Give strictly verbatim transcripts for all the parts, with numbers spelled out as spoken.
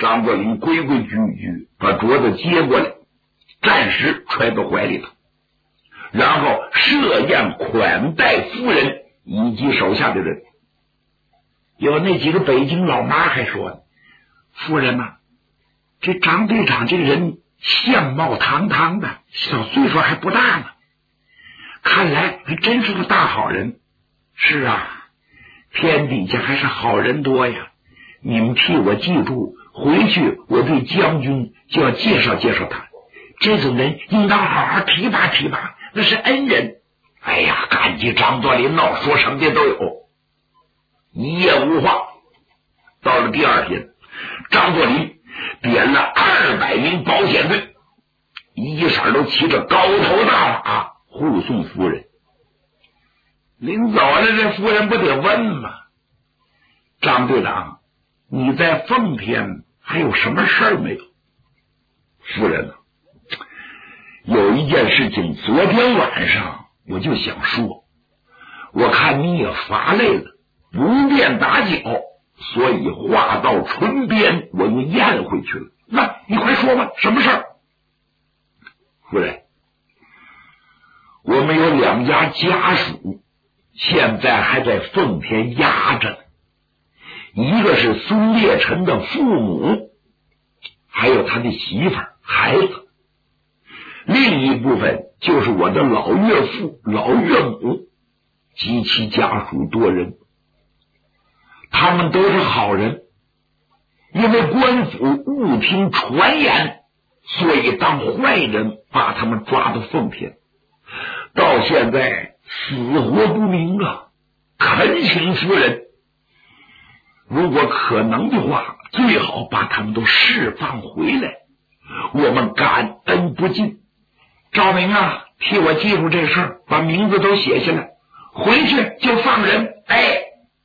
张作霖规规矩矩把镯子接过来，暂时揣到怀里头，然后设宴款待夫人以及手下的人。有那几个北京老妈还说呢，夫人呐、啊，这张队长这个人相貌堂堂的，小岁数还不大呢，看来还真是个大好人。是啊，天底下还是好人多呀，你们替我记住，回去我对将军就要介绍介绍他，这种人应当好好提拔提拔，那是恩人。哎呀，赶紧张作霖闹，说什么的都有。一夜无话，到了第二天，张作霖点了二百名保险队，一色都骑着高头大马护送夫人。临走了，这夫人不得问吗？张队长，你在奉天还有什么事儿没有？夫人啊，有一件事情，昨天晚上我就想说，我看你也乏累了，不便打搅，所以话到唇边，我又咽回去了。那你快说吧，什么事儿？夫人，我们有两家家属现在还在奉天压着，一个是孙烈臣的父母，还有他的媳妇儿孩子，另一部分就是我的老岳父老岳母及其家属多人。他们都是好人，因为官府误听传言，所以当坏人把他们抓到奉天，到现在死活不明啊！恳请夫人，如果可能的话，最好把他们都释放回来，我们感恩不尽。赵明啊，替我记住这事儿，把名字都写下来，回去就放人。哎，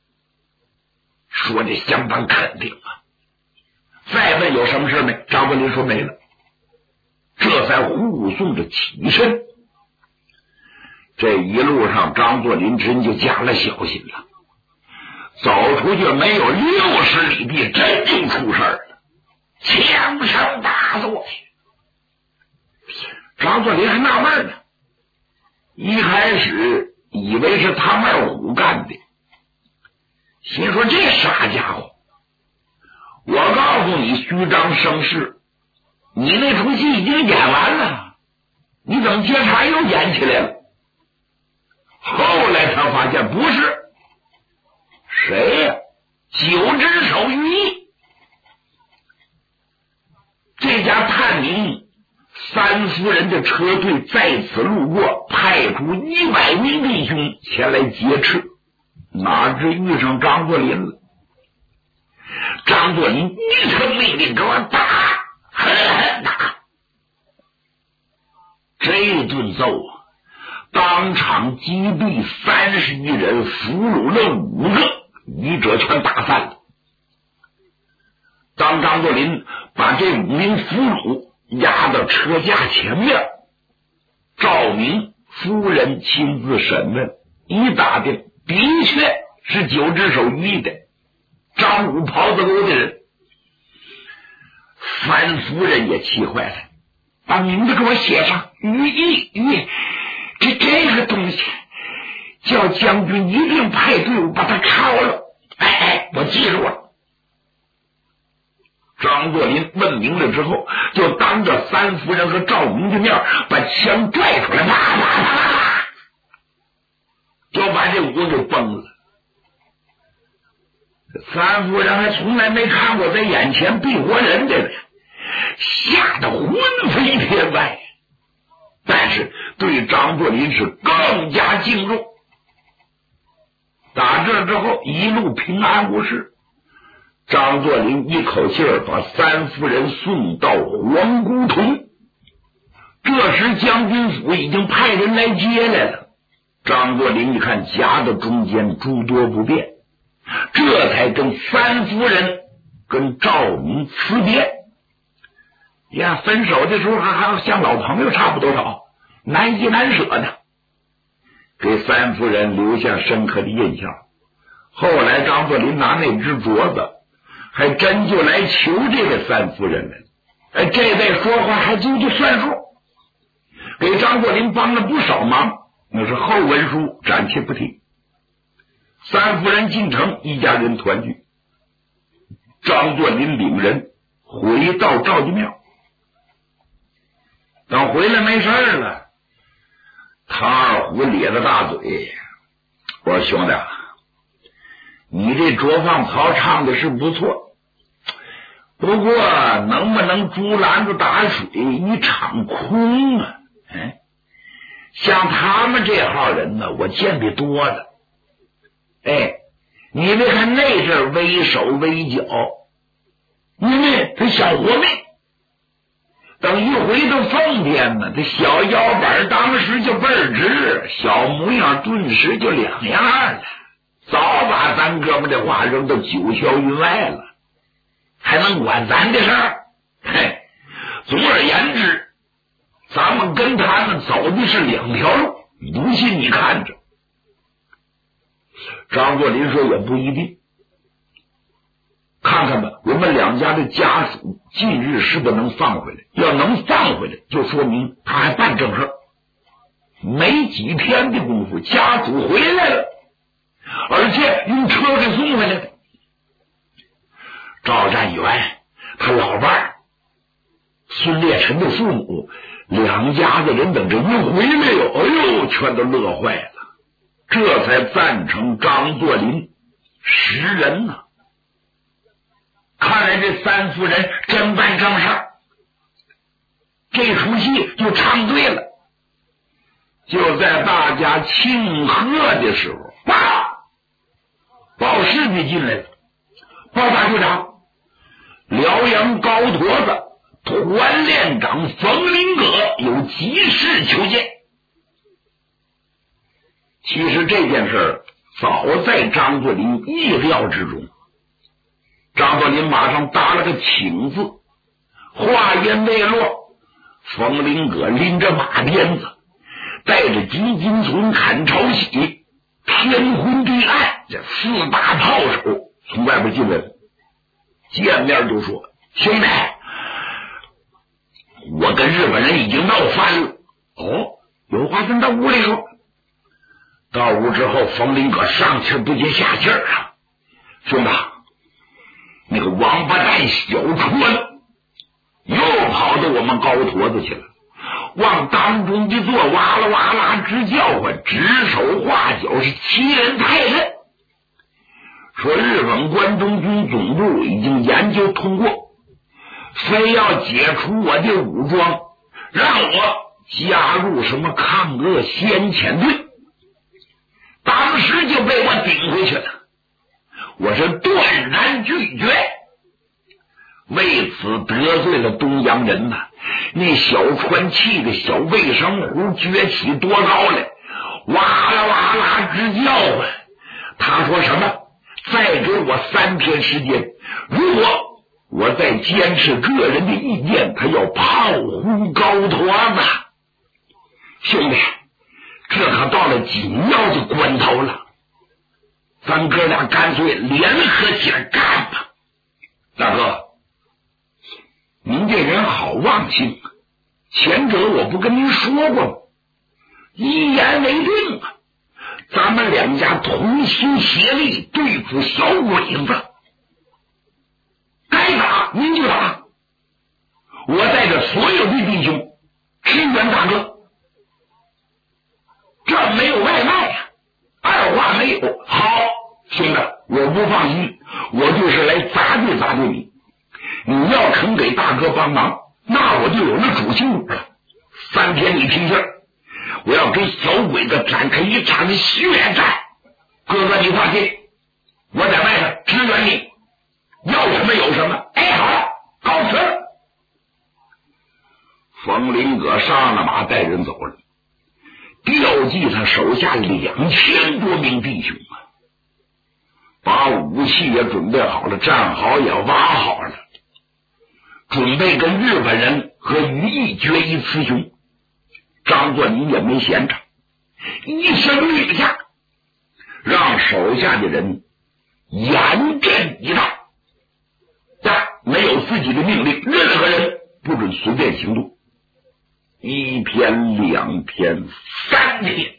说的相当肯定啊。再问有什么事没？张作霖说没了，这才护送着起身。这一路上张作霖真就加了小心了，走出去没有六十里地，真就出事了，枪声大作。张作霖还纳闷呢，一开始以为是唐二虎干的，心说这傻家伙，我告诉你，虚张声势，你那出戏已经演完了，你怎么接茬又演起来了？后来他发现不是，谁呀、啊？九只手于义。这家探明三夫人的车队在此路过，派出一百名弟兄前来劫持，哪知遇上张作霖了。张作霖一声命令，给我打，狠狠打。这顿揍啊，当场击毙三十一人，俘虏了五个，余者全打散了。当张作霖把这五名俘虏押到车架前面，赵明夫人亲自审问，一打听，的确是九只手于义的张武袍子楼的人。樊夫人也气坏了，把名字给我写上，于义于义，这这个东西叫将军一定派队伍把他抄了。哎哎，我记住了。张作霖问明了之后，就当着三夫人和赵明的面把枪拽出来，啪啪啪啪啪，就把这五个给崩了。三夫人还从来没看过在眼前毙活人的呢，吓得魂飞天外，但是对张作霖是更加敬重。打这之后一路平安无事，张作霖一口气儿把三夫人送到黄姑屯。这时将军府已经派人来接来了，张作霖一看夹在中间诸多不便，这才跟三夫人跟赵明辞别。呀，分手的时候还还像老朋友差不多少，难依难舍的，给三夫人留下深刻的印象。后来张作霖拿那只镯子还真就来求这位三夫人了。哎，这位说话还真就算数，给张作霖帮了不少忙，那是后文书暂且不提。三夫人进城，一家人团聚。张作霖领人回到赵家庙，等回来没事了，唐二虎咧着大嘴，我说兄弟，你这卓放曹唱的是不错，不过能不能竹篮子打水一场空啊？哎，像他们这号人呢，我见得多了。哎，你别看那阵威手威脚，因为他小活命，等一回到奉天呢，这小腰板当时就倍儿直，小模样顿时就两样了，早把咱哥们的话扔到九霄云外了，还能管咱的事儿？嘿，总而言之，咱们跟他们走的是两条路，不信你看着。张作霖说也不一定，看看吧，我们两家的家属近日是不是能放回来？要能放回来，就说明他还办正事。没几天的功夫，家属回来了，而且用车给送回来的。赵占元他老伴儿孙烈臣的父母两家子人等着一回来哟，哎呦，全都乐坏了，这才赞成张作霖识人呢、啊。看来这三夫人真办正事，这出戏就唱对了。就在大家庆贺的时候，报报士兵进来了，报大队长，辽阳高坨子团练长冯林阁有急事求见。其实这件事早在张作霖意料之中。张作霖马上答了个请字，话音未落，冯林阁拎着马鞭子，带着金金村、砍朝喜、天昏地暗这四大炮手从外边进来了。见面就说：“兄弟，我跟日本人已经闹翻了。”哦，有话跟到屋里说。到屋之后，冯林阁上气不接下气啊，兄弟，那个王八蛋小川又跑到我们高坨子去了，往当中一坐，哇啦哇啦直叫唤，指手画脚，是欺人太甚。说日本关东军总部已经研究通过，非要解除我的武装，让我加入什么抗俄先遣队，当时就被我顶回去了。我是断然拒绝，为此得罪了东洋人呐、啊。那小川气的小卫生壶撅起多高来，哇啦哇啦直叫唤。他说什么？再给我三天时间，如果我再坚持个人的意见，他要炮轰高坨子。兄弟，这可到了紧要的关头了，咱哥俩干脆联合起来干吧。大哥，您这人好忘性，前者我不跟您说过吗？一言为定啊，咱们两家同心协力对付小鬼子，该打您就打，我带着所有的弟兄支援大哥。这没有外卖呀、啊，二话没有。好，兄弟，我不放心，我就是来砸对砸对你。你要肯给大哥帮忙，那我就有了主心骨了。三天你听信，我要跟小鬼子展开一场的血战。哥哥你放心，我在外头支援你，要什么有什么。哎，好，告辞。冯林阁上了马，带人走了，调集他手下两千多名弟兄啊，把武器也准备好了，战壕也挖好了，准备跟日本人和于毅决一雌雄。张作霖也没闲着，一声令下，让手下的人严阵以待。 自己的命令，任何人不准随便行动。一天、两天、三天，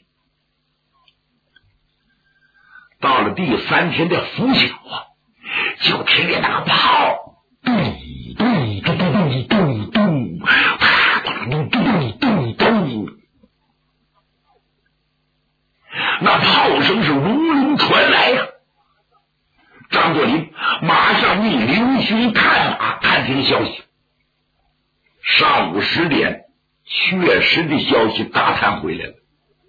到了第三天的拂晓啊，就听见那个炮咚咚咚咚咚咚，啪咚咚咚咚咚，那炮声是隆隆传来呀、啊。张作霖马上命刘兄探马探听消息。上午十点，确实的消息打探回来了。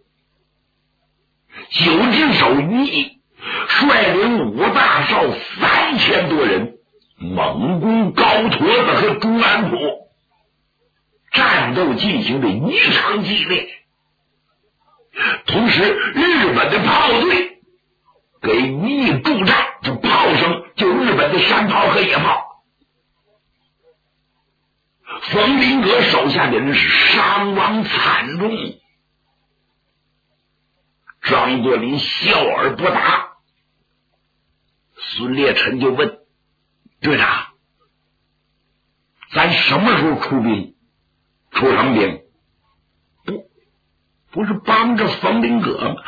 九只手于毅率领五大少三千多人猛攻高坨子和中安府，战斗进行的异常激烈。同时，日本的炮队给于毅助战，这炮声就日本的山炮和野炮。冯林阁手下的人是伤亡惨重。张作霖笑而不答。孙烈臣就问队长：“咱什么时候出兵？出什么兵？不，不是帮着冯林阁吗？”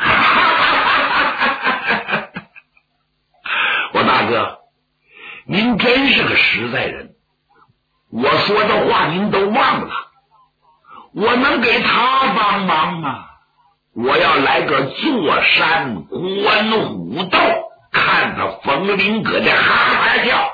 我大哥，您真是个实在人。我说的话您都忘了，我能给他帮忙吗？我要来个坐山观虎斗，看他冯林阁的哈哈笑。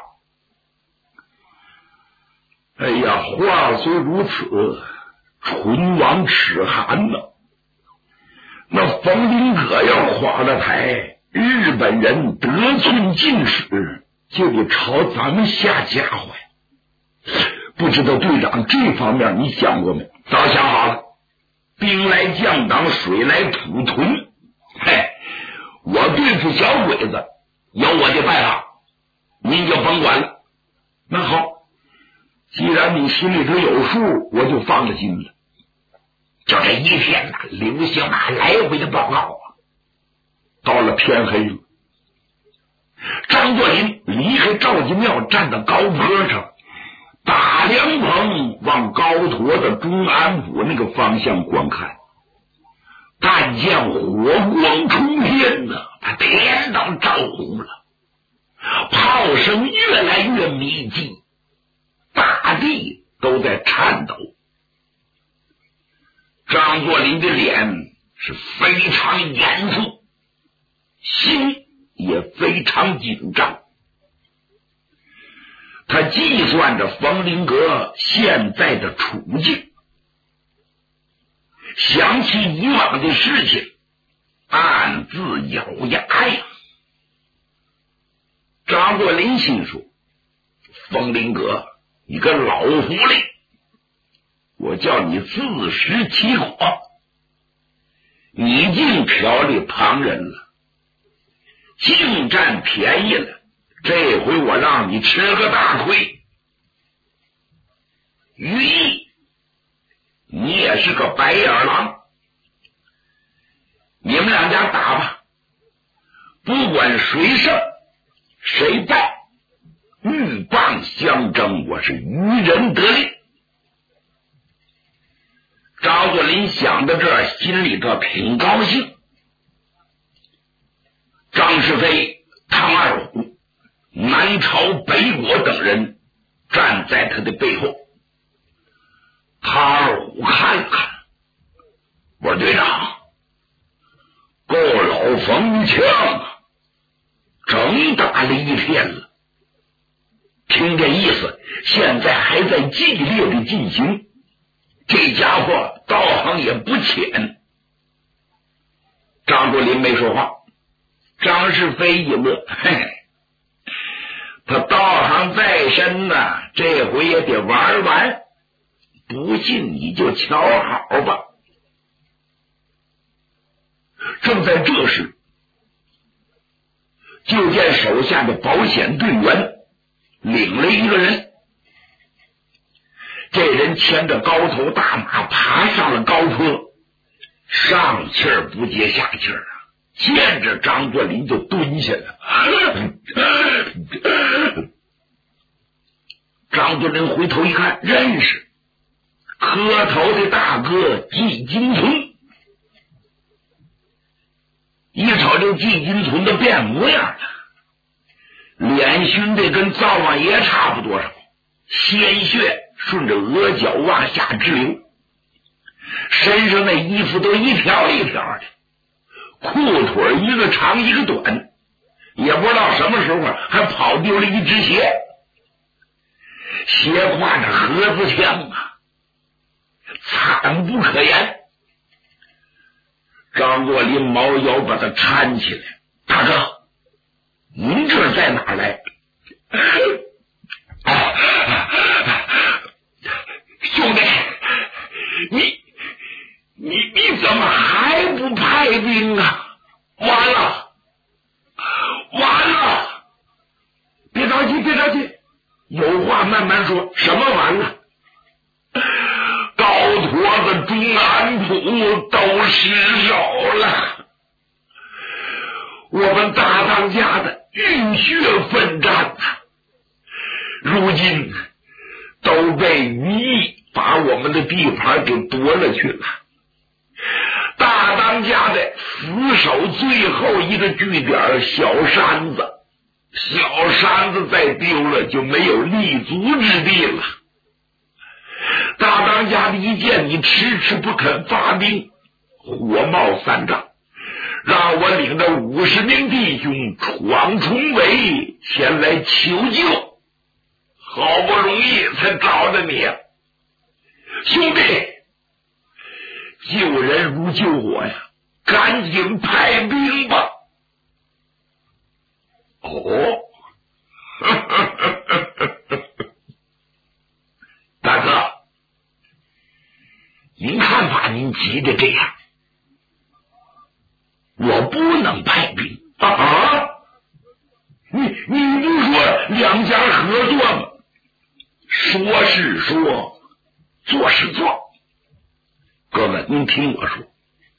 哎呀，话虽如此，唇亡齿寒呐。那冯林阁要垮了台，日本人得寸进尺，就得朝咱们下家伙呀。不知道队长这方面你想过没？早想好了，兵来将挡，水来土屯。嘿，我对付小鬼子有我的办法，您就甭管了。那好，既然你心里头有数，我就放了心了。就这一天呐，刘兴马来回的报告啊。到了天黑了，张作霖离开赵家庙，站到高坡上，打凉棚往高坨的中安府那个方向观看。但见火光冲天呐，他天都照红了，炮声越来越密集，大地都在颤抖。张作霖的脸是非常严肃，心也非常紧张。他计算着冯林阁现在的处境，想起以往的事情，暗自咬牙呀。张作霖心说：冯林阁，你个老狐狸，我叫你自食其果，你竟调理旁人了，竟占便宜了，这回我让你吃个大亏。于毅，你也是个白眼狼，你们两家打吧，不管谁胜谁败，鹬蚌相争，我是渔人得利。张作霖想到这儿，心里头挺高兴。张世飞、汤二虎、南朝北国等人站在他的背后。汤二虎看了看，我说队长，够老冯一枪啊，整打了一天了，听这意思，现在还在激烈的进行，这家伙道行也不浅。张作霖没说话。张世飞一乐，嘿，他道行再深呐、啊，这回也得玩完，不信你就瞧好吧。正在这时，就见手下的保险队员领了一个人，这人牵着高头大马爬上了高坡，上气儿不接下气儿啊，见着张作霖就蹲下了。 张作霖回头一看，认识磕头的大哥季金存。一瞅这季金存的变模样了，脸熏的跟灶王爷差不多少，鲜血顺着额角往下直流，身上的衣服都一条一条的，裤腿一个长一个短，也不知道什么时候还跑丢了一只鞋，斜挎着盒子枪啊，惨不可言。张作霖猫腰把他搀起来，大哥，您这在哪来？兄弟，你你你怎么还不派兵啊？完了完了！别着急别着急，有话慢慢说。什么完了？高坨子、中安普都失手了，我们大当家的浴血奋战啊，如今都被羽翼把我们的地盘给夺了去了。大当家的死守最后一个据点小山子，小山子再丢了就没有立足之地了。大当家的一见你迟迟不肯发兵，火冒三丈，让我领着五十名弟兄闯重围前来求救，好不容易才找着你。兄弟，救人如救火呀，赶紧派兵吧。哦，大哥，您看把您急的这样，我不能派兵啊！你你不说两家合作吗？说是说，做是做。哥们，您听我说，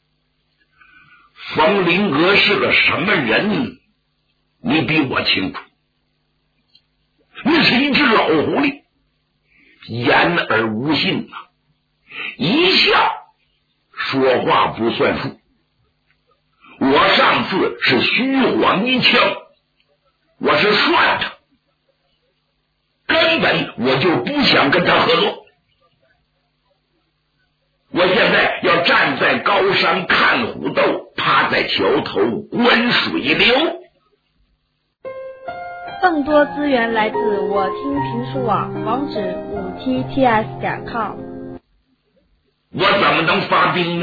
冯麟阁是个什么人，你比我清楚。那是一只老狐狸，言而无信啊，一笑说话不算数。我上次是虚晃一枪，我是算他，根本我就不想跟他合作。我现在要站在高山看虎斗，趴在桥头观水流。 更多资源来自我听评书网，网址五 t t s 点 com。 我怎么能发兵呢？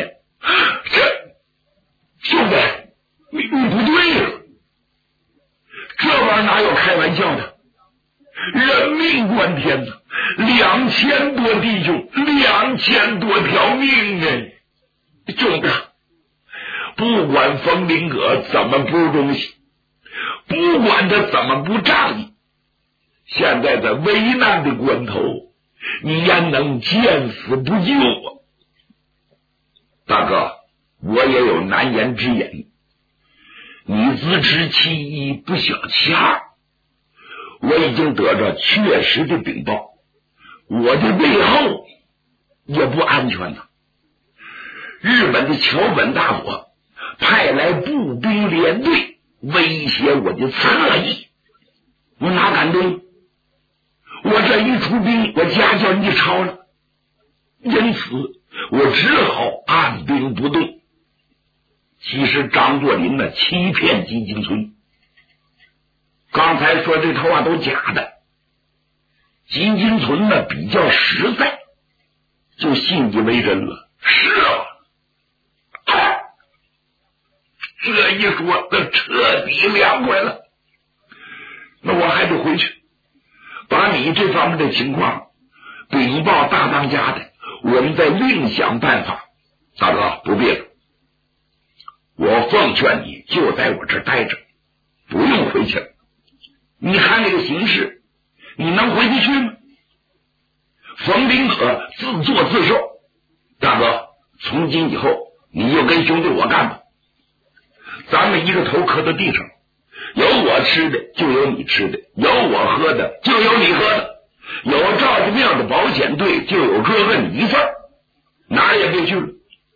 这兄弟，你你不对呀，这玩意儿哪有开玩笑的？人命关天呐，两千多弟兄，两千多条命啊！兄弟，不管冯麟阁怎么不忠心，不管他怎么不仗义，现在在危难的关头，你也能见死不救啊！大哥，我也有难言之隐，你自持其意不小掐，我已经得着确实的禀报，我的背后也不安全呐。日本的桥本大佐派来步兵连队威胁我的侧翼，我哪敢动？我这一出兵，我家教你抄了，因此我只好按兵不动。其实张作霖呢，欺骗季金村，刚才说这套话都假的。季金存呢比较实在，就信以为真了。是啊，哎，这一说，那彻底凉快了。那我还得回去，把你这方面的情况禀报大当家的，我们再另想办法。大哥，不必了，我奉劝你就在我这儿待着，不用回去了。你看这个形势，你能回去去吗？冯麟阁自作自受。大哥，从今以后你就跟兄弟我干吧，咱们一个头磕到地上，有我吃的就有你吃的，有我喝的就有你喝的， 有赵家庙的保险队，就有这个你份，哪儿也别去了。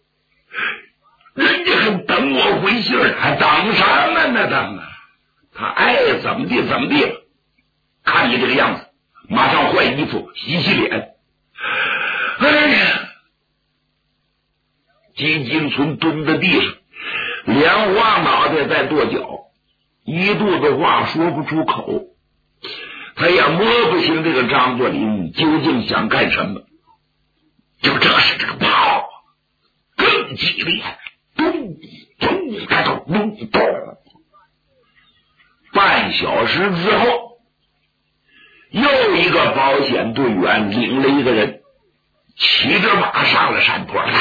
人家还等我回信儿，还等啥呢？那等啊，他爱怎么地怎么地。看你这个样子，马上换衣服，洗洗脸。哎呀，金金村蹲在地上，连花脑袋在跺脚，一肚子话说不出口。他也摸不清这个张作霖究竟想干什么。就这时，这个炮更激烈，咚咚开头咚咚。半小时之后，又一个保险队员领了一个人，骑着马上了山坡。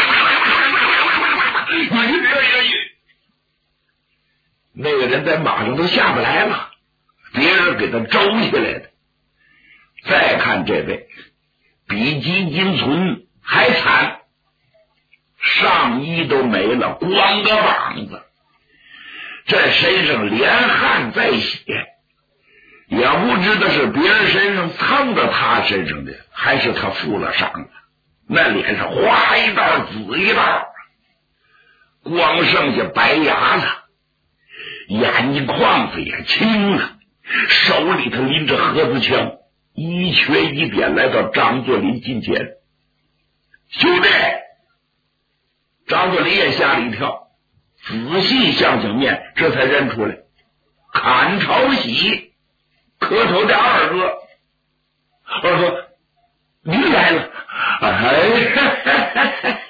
那个人在马上都下不来了，别人给他周下来的。再看这位，比金金村还惨，上衣都没了，光个膀子，这身上连汗带血，也不知道是别人身上蹭到他身上的，还是他负了伤的。那脸上花一道紫一道，光剩下白牙了，眼睛眶子也青了，手里头拎着盒子枪，一瘸一扁来到张作霖近前。兄弟！张作霖也吓了一跳，仔细想想面，这才认出来，砍朝喜磕头的二哥。二哥，您来了！哎，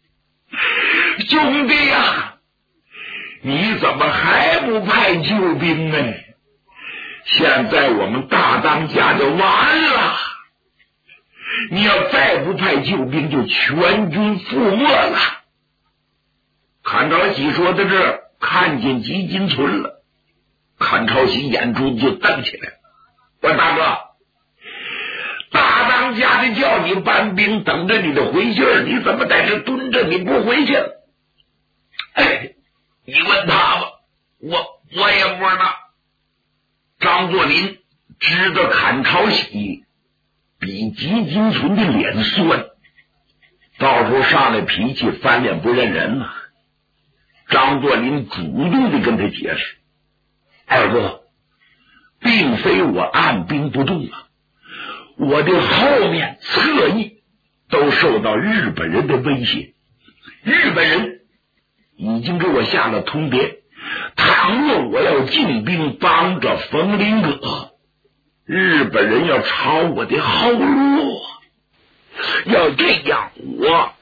兄弟呀、啊，你怎么还不派救兵呢？现在我们大当家就完了，你要再不派救兵，就全军覆没了。砍朝喜说到这儿，看见吉金村了，砍朝喜眼珠子就瞪起来了。我说大哥，大当家的叫你搬兵，等着你的回信儿，你怎么在这蹲着？你不回去？哎，你问他吧，我我也不知道。张作霖知道砍朝喜比吉金村的脸酸，到时候上来脾气翻脸不认人了。张作霖主动的跟他解释：二哥，并非我按兵不动啊，我的后面侧翼都受到日本人的威胁，日本人已经给我下了通牒，倘若我要进兵帮着冯林阁，日本人要抄我的后路，要这样我